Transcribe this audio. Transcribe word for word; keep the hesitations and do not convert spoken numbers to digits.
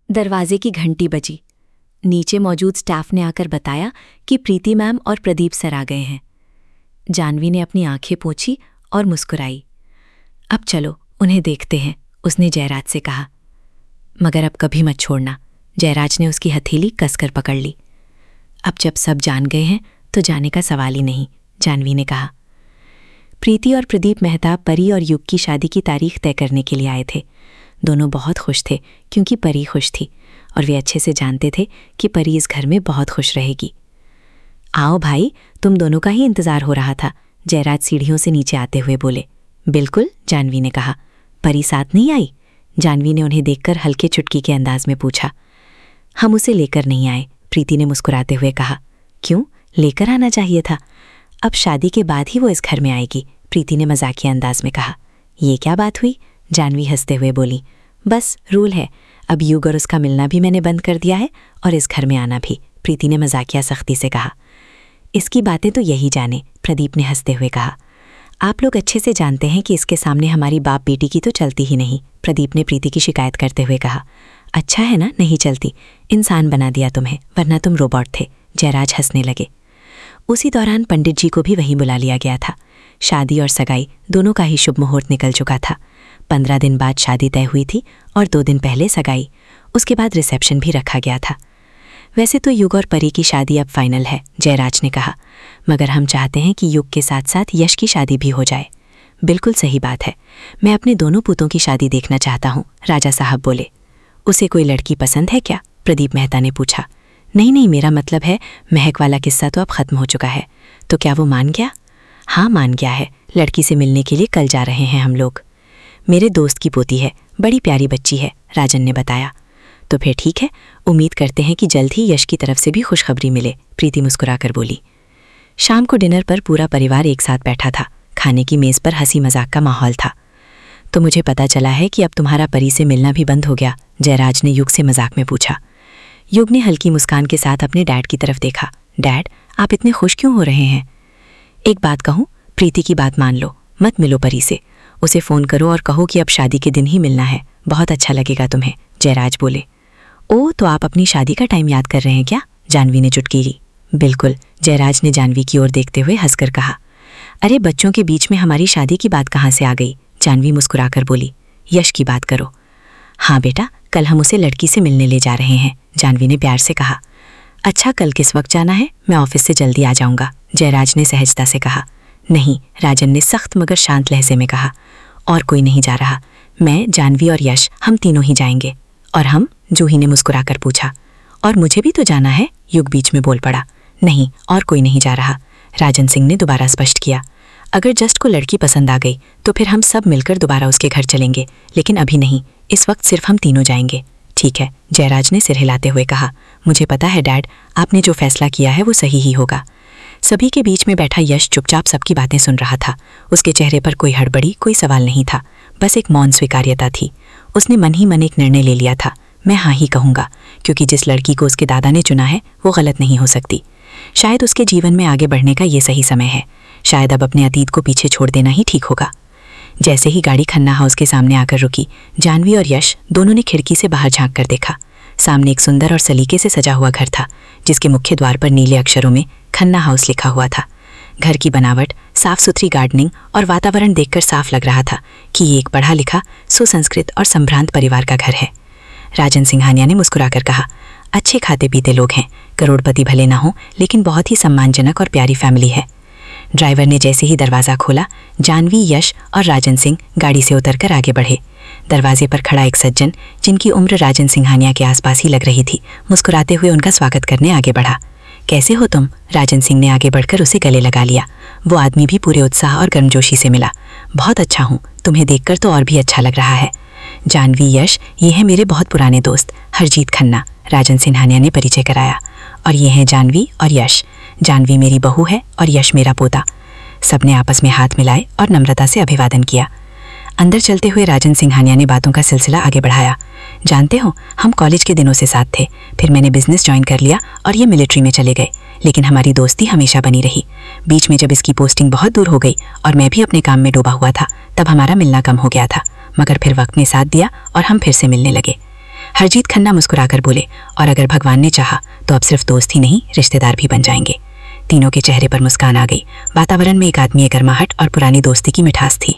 दरवाजे की घंटी बजी। नीचे मौजूद स्टाफ ने आकर बताया कि प्रीति मैम और प्रदीप सर आ गए हैं। जानवी ने अपनी आंखें पोंछी और मुस्कुराई। अब चलो उन्हें देखते हैं, उसने जयराज से कहा। मगर अब कभी मत छोड़ना, जयराज ने उसकी हथेली कसकर पकड़ ली। अब जब सब जान गए हैं तो जाने का सवाल ही नहीं, जानवी ने कहा। प्रीति और प्रदीप मेहताब परी और युग की शादी की तारीख तय करने के लिए आए थे। दोनों बहुत खुश थे क्योंकि परी खुश थी और वे अच्छे से जानते थे कि परी इस घर में बहुत खुश रहेगी। आओ भाई, तुम दोनों का ही इंतज़ार हो रहा था, जयराज सीढ़ियों से नीचे आते हुए बोले। बिल्कुल, जानवी ने कहा। परी साथ नहीं आई? जानवी ने उन्हें देखकर हल्के चुटकी के अंदाज में पूछा। हम उसे लेकर नहीं आए, प्रीति ने मुस्कुराते हुए कहा। क्यों? लेकर आना चाहिए था। अब शादी के बाद ही वो इस घर में आएगी, प्रीति ने मजाकिया अंदाज में कहा। ये क्या बात हुई? जानवी हंसते हुए बोली। बस रूल है, अब युग और उसका मिलना भी मैंने बंद कर दिया है और इस घर में आना भी, प्रीति ने मजाकिया सख्ती से कहा। इसकी बातें तो यही जाने, प्रदीप ने हंसते हुए कहा। आप लोग अच्छे से जानते हैं कि इसके सामने हमारी बाप बेटी की तो चलती ही नहीं, प्रदीप ने प्रीति की शिकायत करते हुए कहा। अच्छा है ना नहीं चलती, इंसान बना दिया तुम्हें, वरना तुम रोबोट थे, जयराज हंसने लगे। उसी दौरान पंडित जी को भी वहीं बुला लिया गया था। शादी और सगाई दोनों का ही शुभ मुहूर्त निकल चुका था। पंद्रह दिन बाद शादी तय हुई थी और दो दिन पहले सगाई, उसके बाद रिसेप्शन भी रखा गया था। वैसे तो युग और परी की शादी अब फाइनल है, जयराज ने कहा, मगर हम चाहते हैं कि युग के साथ साथ यश की शादी भी हो जाए। बिल्कुल सही बात है, मैं अपने दोनों पुतों की शादी देखना चाहता हूँ, राजा साहब बोले। उसे कोई लड़की पसंद है क्या? प्रदीप मेहता ने पूछा। नहीं नहीं, मेरा मतलब है महक वाला किस्सा तो अब खत्म हो चुका है। तो क्या वो मान गया? हाँ मान गया है, लड़की से मिलने के लिए कल जा रहे हैं हम लोग। मेरे दोस्त की पोती है, बड़ी प्यारी बच्ची है, राजन ने बताया। तो फिर ठीक है, उम्मीद करते हैं कि जल्द ही यश की तरफ से भी खुशखबरी मिले, प्रीति मुस्कुराकर बोली। शाम को डिनर पर पूरा परिवार एक साथ बैठा था। खाने की मेज़ पर हंसी मजाक का माहौल था। तो मुझे पता चला है कि अब तुम्हारा परी से मिलना भी बंद हो गया, जयराज ने युग से मजाक में पूछा। युग ने हल्की मुस्कान के साथ अपने डैड की तरफ देखा। डैड, आप इतने खुश क्यों हो रहे हैं? एक बात कहूँ, प्रीति की बात मान लो, मत मिलो परी से, उसे फ़ोन करो और कहो कि अब शादी के दिन ही मिलना है, बहुत अच्छा लगेगा तुम्हें, जयराज बोले। ओ, तो आप अपनी शादी का टाइम याद कर रहे हैं क्या? जानवी ने चुटकी ली। बिल्कुल, जयराज ने जानवी की ओर देखते हुए हंसकर कहा। अरे बच्चों के बीच में हमारी शादी की बात कहाँ से आ गई? जानवी मुस्कुराकर बोली। यश की बात करो। हाँ बेटा, कल हम उसे लड़की से मिलने ले जा रहे हैं, जानवी ने प्यार से कहा। अच्छा, कल किस वक्त जाना है? मैं ऑफिस से जल्दी आ जाऊंगा, जयराज ने सहजता से कहा। नहीं, राजन ने सख्त मगर शांत लहजे में कहा। और कोई नहीं जा रहा, मैं, जानवी और यश, हम तीनों ही जाएंगे। और हम? जूही ने मुस्कुराकर पूछा। और मुझे भी तो जाना है, युग बीच में बोल पड़ा। नहीं, और कोई नहीं जा रहा, राजन सिंह ने दोबारा स्पष्ट किया। अगर जस्ट को लड़की पसंद आ गई तो फिर हम सब मिलकर दोबारा उसके घर चलेंगे, लेकिन अभी नहीं, इस वक्त सिर्फ हम तीनों जाएंगे। ठीक है, जयराज ने सिर हिलाते हुए कहा। मुझे पता है डैड, आपने जो फैसला किया है वो सही ही होगा। सभी के बीच में बैठा यश चुपचाप सबकी बातें सुन रहा था। उसके चेहरे पर कोई हड़बड़ी, कोई सवाल नहीं था, बस एक मौन स्वीकार्यता थी। उसने मन ही मन एक निर्णय ले लिया था, मैं हाँ ही कहूँगा, क्योंकि जिस लड़की को उसके दादा ने चुना है वो गलत नहीं हो सकती। शायद उसके जीवन में आगे बढ़ने का ये सही समय है। शायद अब अपने अतीत को पीछे छोड़ देना ही ठीक होगा। जैसे ही गाड़ी खन्ना हाउस के सामने आकर रुकी, जानवी और यश दोनों ने खिड़की से बाहर झांक कर देखा। सामने एक सुंदर और सलीके से सजा हुआ घर था, जिसके मुख्य द्वार पर नीले अक्षरों में खन्ना हाउस लिखा हुआ था। घर की बनावट, साफ सुथरी गार्डनिंग और वातावरण देखकर साफ लग रहा था कि ये एक पढ़ा लिखा, सुसंस्कृत और संभ्रांत परिवार का घर है। राजन सिंघानिया ने मुस्कुराकर कहा, अच्छे खाते पीते लोग हैं, करोड़पति भले ना हो, लेकिन बहुत ही सम्मानजनक और प्यारी फैमिली है। ड्राइवर ने जैसे ही दरवाज़ा खोला, जानवी, यश और राजन सिंह गाड़ी से उतरकर आगे बढ़े। दरवाजे पर खड़ा एक सज्जन, जिनकी उम्र राजन सिंघानिया के आसपास ही लग रही थी, मुस्कुराते हुए उनका स्वागत करने आगे बढ़ा। कैसे हो तुम? राजन सिंह ने आगे बढ़कर उसे गले लगा लिया। वो आदमी भी पूरे उत्साह और गर्मजोशी से मिला। बहुत अच्छा हूँ, तुम्हें देखकर तो और भी अच्छा लग रहा है। जानवी, यश, ये हैं मेरे बहुत पुराने दोस्त हरजीत खन्ना, राजन सिंघानिया ने परिचय कराया। और ये हैं जानवी और यश, जानवी मेरी बहू है और यश मेरा पोता। सबने आपस में हाथ मिलाए और नम्रता से अभिवादन किया। अंदर चलते हुए राजन सिंघानिया ने बातों का सिलसिला आगे बढ़ाया। जानते हो, हम कॉलेज के दिनों से साथ थे, फिर मैंने बिजनेस ज्वाइन कर लिया और ये मिलिट्री में चले गए, लेकिन हमारी दोस्ती हमेशा बनी रही। बीच में जब इसकी पोस्टिंग बहुत दूर हो गई और मैं भी अपने काम में डूबा हुआ था, तब हमारा मिलना कम हो गया था, मगर फिर वक्त ने साथ दिया और हम फिर से मिलने लगे। हरजीत खन्ना मुस्कुराकर बोले, और अगर भगवान ने चाहा तो अब सिर्फ दोस्त ही नहीं रिश्तेदार भी बन जाएंगे। तीनों के चेहरे पर मुस्कान आ गई। वातावरण में एक आत्मीय गर्माहट और पुरानी दोस्ती की मिठास थी।